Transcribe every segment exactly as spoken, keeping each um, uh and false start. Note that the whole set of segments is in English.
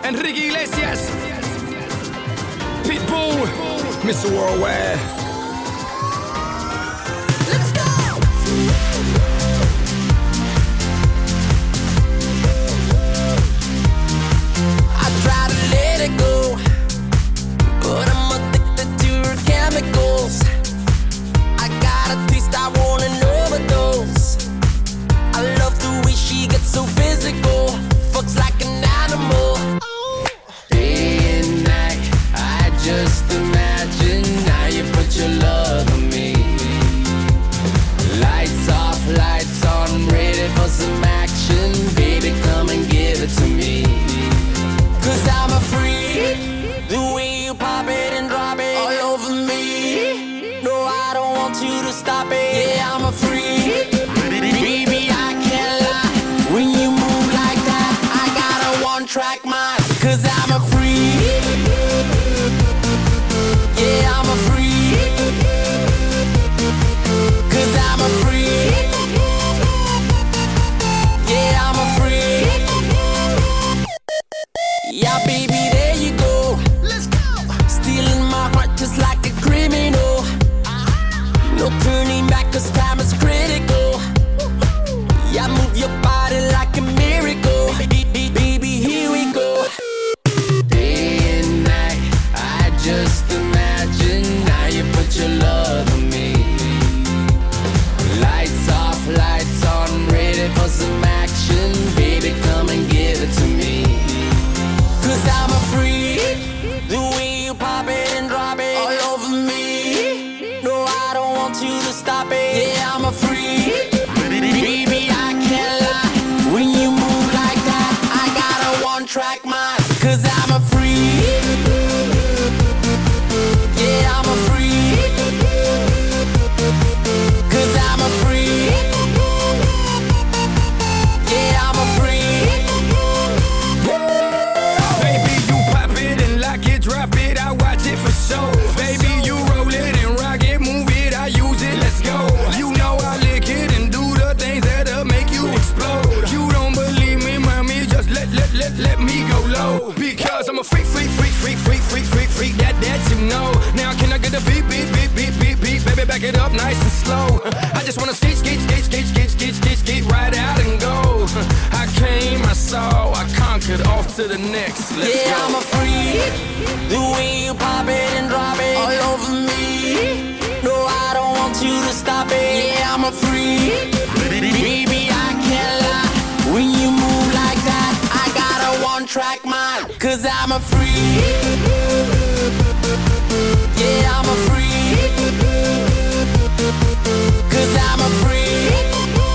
Enrique Iglesias, Pitbull, Mister Worldwide. Let's go! I try to let it go, but I'm addicted to her chemicals. I got a taste, I want an overdose. I love the way she gets so physical, fucks like an animal. Day and night, I just imagine how you put your love on me. Lights off, lights on, ready for some action. Baby, come and give it to me. Cause I'm a freak, the way you pop it and drop it all over me. No, I don't want you to stop it. Yeah, I'm a freak, baby, I can't lie. When you move like that, I got a one-track mind. Cause I'm a freak, yeah, I'm a freak. Cause I'm a freak, yeah, I'm a freak. Yeah, baby, there you go. Let's go. Stealing my heart just like a criminal. No turning back, cause time is critical. Yeah, move your body like a miracle. Baby, here we go. Day and night, I just imagine how you put your love on me. Lights off, lights on, ready for some action. Baby, come and give it to me. Cause I'm a freak, the way you pop it and drop it all over me. No, I don't want you to stop it. Yeah, I'm a freak, baby, I can't lie. When you move like that, I got a one-track mind. Cause I'm a freak, yeah, I'm a freak. Cause I'm a freak, yeah, I'm a freak. Baby, you pop it and lock it, drop it, I watch it for show. Baby, you roll it and rock it, move it, I use it, let's go. You know I lick it and do the things that'll make you explode. You don't believe me, mommy, just let, let, let, let me go low. Because I'm a freak, freak, freak, freak, freak, freak, freak, freak, that, that you know. Now can I get a beat, beat, beat, beat, beat, beat, baby, back it up nice and slow. I just wanna skate, skate, skate, skate, skate, skate, skate, skate, right out and go. I came, I saw, I conquered, off to the next, let's yeah, go. Yeah, I'm a freak, the way you pop it and drop it all over me. No, I don't want you to stop it. Yeah, I'm a freak, baby, I can't lie. When you move like that, I got a one-track mind. Cause I'm a freak, yeah, I'm a freak. Cause I'm a freak,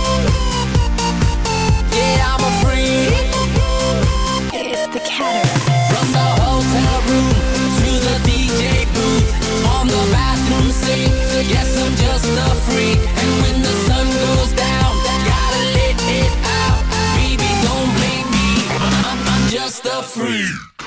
yeah, I'm a freak. It's the Cataract. From the hotel room to the D J booth, on the bathroom sink, yes, I'm just a freak. And when the sun goes down, gotta let it out. Baby, don't blame me, I'm, I'm just a freak.